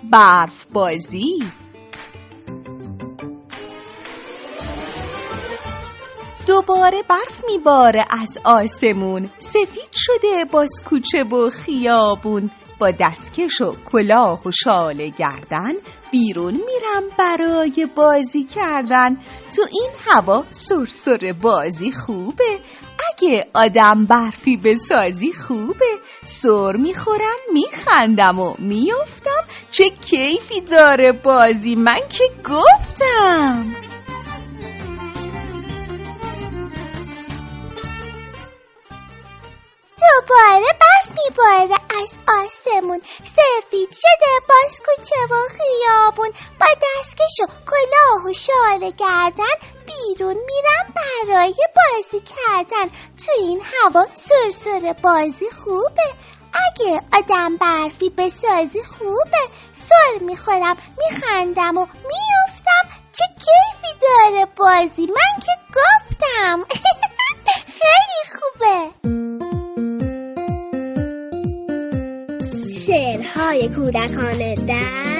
برف بازی. دوباره برف میباره از آسمون، سفید شده باز کوچه و خیابون. با دستکش و کلاه و شال گردن بیرون میرم برای بازی کردن. تو این هوا سرسر بازی خوبه، اگه آدم برفی بسازی خوبه. سر میخورم میخندم و میافتم، چه کیفی داره بازی، من که گفتم. دوباره برف میباره از آسمون، سفید شده باز کوچه و خیابون. با دستکش و کلاه و شال گردن بیرون میرم برای بازی کردن. تو این هوا سرسر بازی خوبه، اگه آدم برفی بسازی خوبه. سر میخورم میخندم و میافتم، چه کیفی داره بازی، من که گفتم. خیلی خوبه. شعرهای کودکانه در